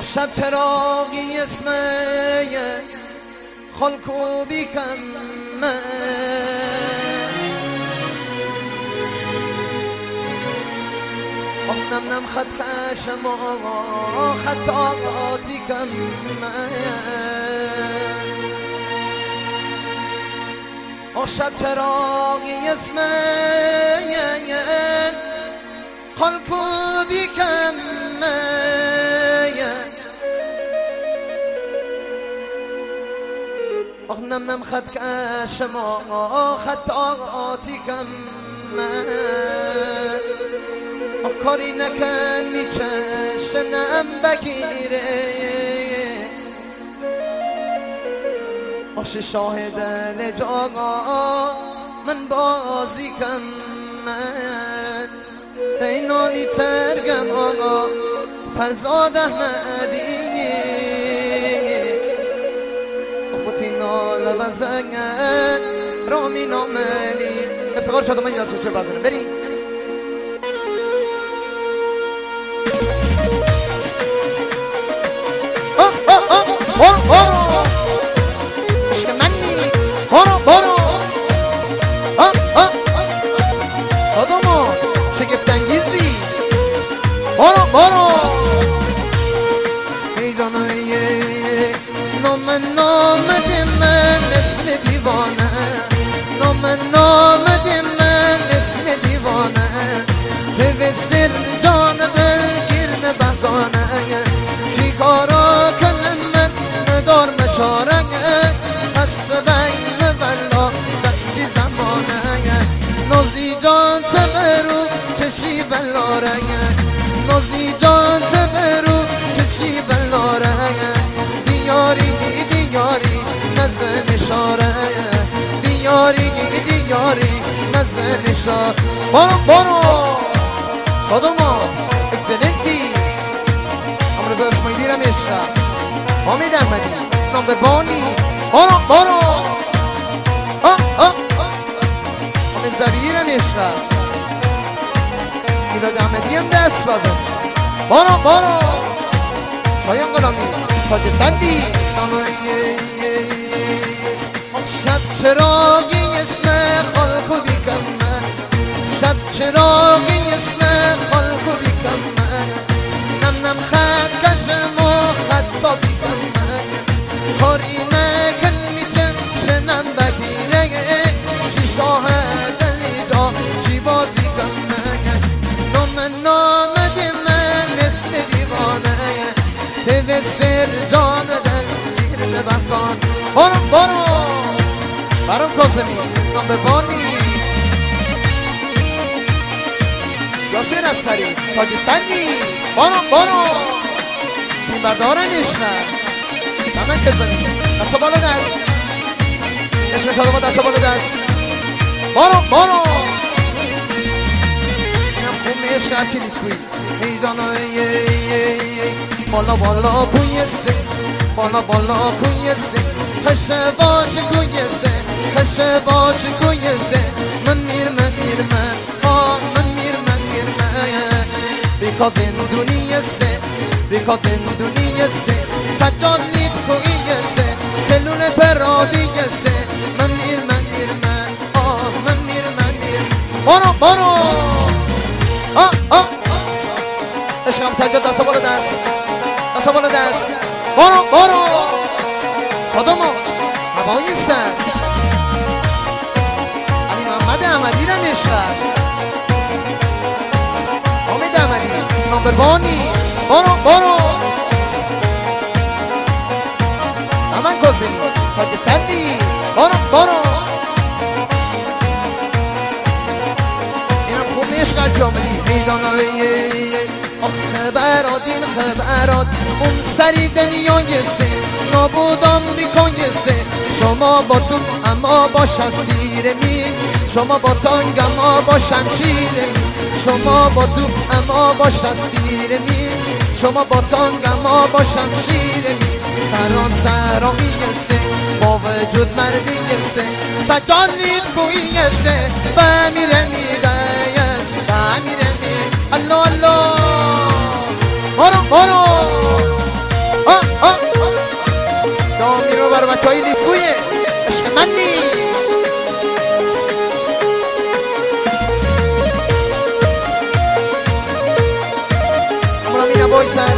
شب چراغی اسمه خلکو بیکم نم نم خط خشم خط آقاتی کم شب چراغی اسمه خلکو بیکم نم نم خط کشم خط آقاتی کم کاری نکن میچشنم بگیره باشه شاهد لجاقا من بازی کم اینانی ترگم آقا فرزاد احمدی نال بزنگ رامی ناملی افتخار شد من این دست رو بزنم بریم برو عشق منی برو شادمو شگفت‌انگیزی برو میدانه نامدی من مثل دیوانه نامدی من مثل دیوانه به سر جان دلگیر بگانه چی کارا کنم من ندار مچاره پس بین بلا دستی زمانه نازی جان تبرو چشی بلاره نازی جان تبرو چشی بلاره دیاری نزن اشاره دیاری نزن اشاره برو شادما اکسلنتی امروز اسماعیلی رم اشرست حامد احمدی نمبر بانی برو حامد زبیری رم اشرست میلاد احمدی هم دست بازن برو شایان غلامی تاج سندی شب چراغی اسم خلکو بیکم شب چراغی اسم خلکو بیکم نم خط کشم و خط با بیکم کاری نکن میچنم بگیره چی شاهد لیدا چی بازی کم نامدی من مثل دیوانه به سر جان دل گیر بخوان برام کازمی نمبر بانی یاسر اصفری تاج سندی برو این بردارن اشنر نمن کزمی دست بالا دست اسم شادما دست بالا دست برو اینم خون عشق هرچی دیتوی میدانه بالا کویسه بالا کویسه خشه باش کویسه من میرم because in دنیاسه سجاد نید کویسه سلونه پرادیسه من میرم برو عشقم سجاد دست بالا دست برو خودمو هوای سر علی محمد احمدی را نشست حامد احمدی نمبر بانی برو نمن کازمی تاج سندی برو اینم خوب عشق جاملی میدانه خبرات اون سری دنیایسه نابودم بیکنیسه شما با تو اما با شستیر می شما با تانگ اما با شمشیر می شما با تو اما با شستیر می شما با تانگ اما با شمشیر می سران میگسه با وجود مردیگسه سجانید کویسه بمیره الله برو محمد توی لیفویه عشق منی امرا مینا بایسن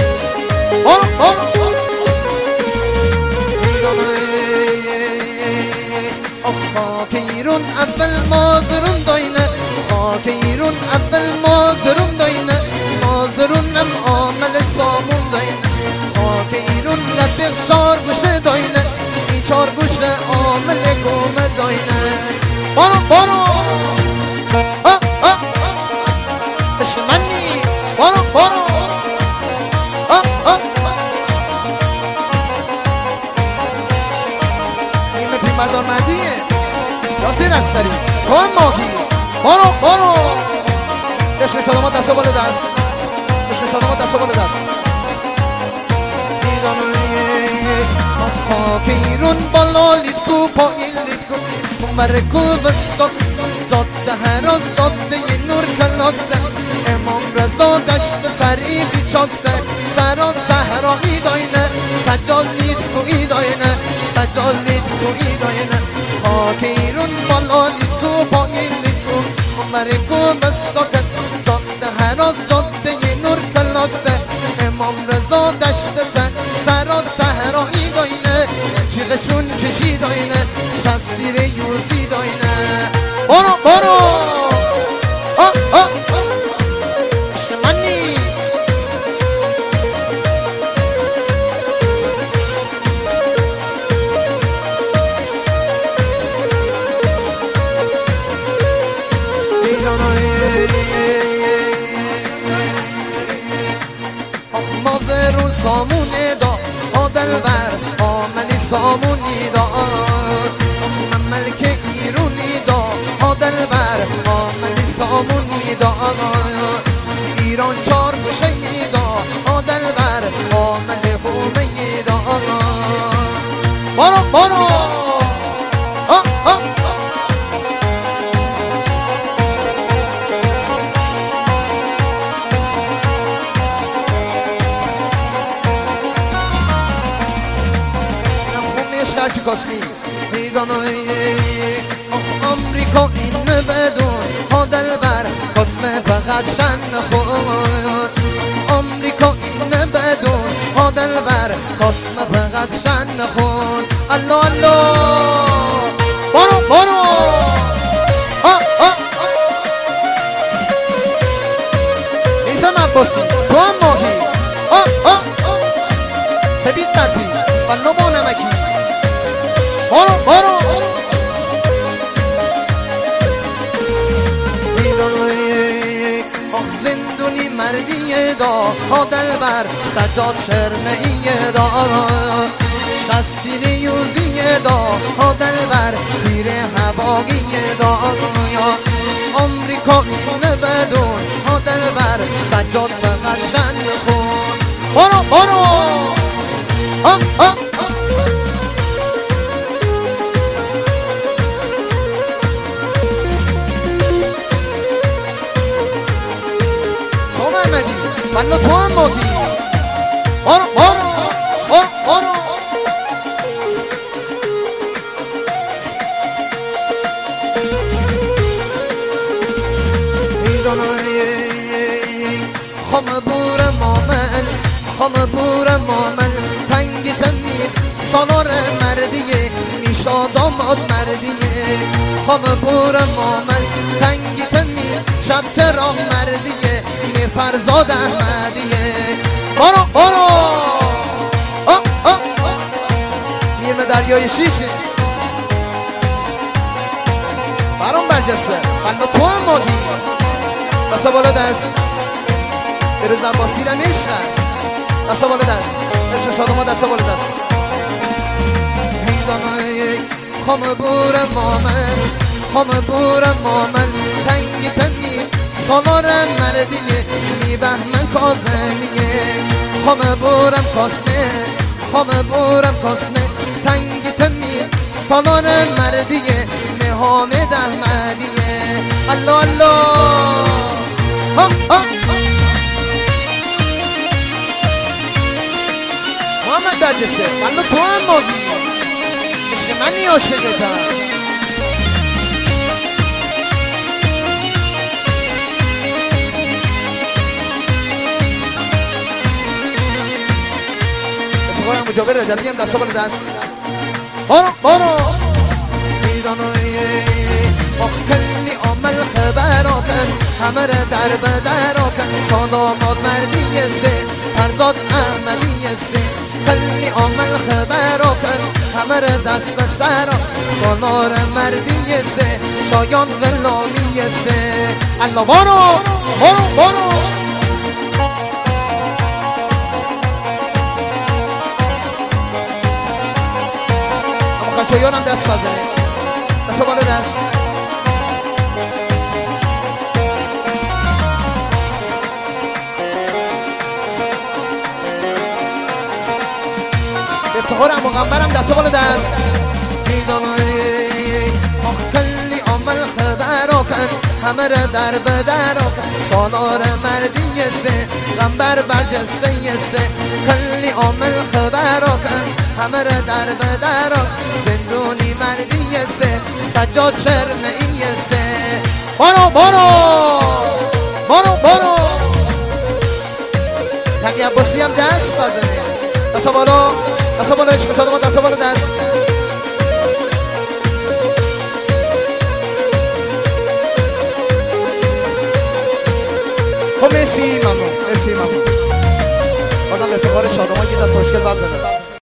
خاک ایرون اول مازرون داینه خاک ایرون اول مازرون داینه مازرونم عامل سامون داینه خاک ایرون رفیق چار گوشه داینه این چار گوشه عامل گومه داینه بارو عشق منی بارو نیمه پیم بردار مردیه یاسین اصفری تو هم ماهی بارو عشق صدامات دست و بال دست عشق صدامات دست و بال دست خاک ایرون بالا لیدکو پایین لیدکو مرکو بستاد داده هراز داده یه نور کلاکسه امام رضا دشت سری بیچاکسه سران سهرایی داینه سجال لیدکویی داینه سجال لیدکویی داینه خاک ایرون بالا لیدکو پایین لیدکو مرکو بستاد داده هراز داده یه نور کلاکسه امام رضا دشت سران سهرایی داینه چیغشون کشی داینه شستیر یوزی داینه بارو عشق منی مازرون سامونه دا آدلبر آملی سامونی دا من ملک ایرونی دا آدلبر آملی سامونی دا ایران چار گوشهی دا آدلبر آملی هومهی دا بارو هرچی کاسمی میدانوی آمریکا این بدون ها دلبر کاسمه فقط شن خود آمریکا این بدون ها دلبر کاسمه فقط شن خود الله بارو نیسم عباسی تو هم ماهی سبید ندی والله با نمکی بارو زندونی مردیه دا دلبر سجاد شرمعیه دا شستین یوزیه دا دلبر پیر هواگیه دا آمریکا این بدون دلبر سجاد فقط شن خون بارو من تو هم مادی بارو خم بور مامن تنگ تمیر سالار مردیه میشا داماد مردیه خم بور مامن تنگ تمیر شب تراه مردیه می فرزاد احمدیه بارو میر به دریای شیشه برام برجسته خلنا تو هم مادی بسا بالا دست بروز عباسی رم عشق هست دستا بالا دست عشق شادما دستا بالا دست میدانه خم بور مامن تنگی سالار مردیه میبهمن کازمیه خم بورم کاسمه تنگی سالار مردیه حامد احمدیه الله محمد درجسه والله تو هم مازی عشق منی عاشقتم اتفاقا مجاور رجلی هم دستا بالا دست بارو خیلی عمل خبراتن همه را در بدراتن شاد آماد مردی سه پرداد عملی سه خیلی عمل خبراتن همه را دست به سرا سالار مردی سه شایان غلامی سه الله بارو اما خشایانم دست بزنه دست بالا دست افتخارم مغمبرم دست بالا دست کلی عمل خبرا کن همه را در بدرا کن سالار مردی سه غمبر برجسته سه کلی عمل خبرا کن همه را در بدرا زندونی مردی سه سجاد شرمعی سه بارو تنگی عباسی هم دست بزنه دست بالا عشق صادمان دست بالا دست خب مرسی ممنون آدم افتخار شادمان که دست مشکل بزنه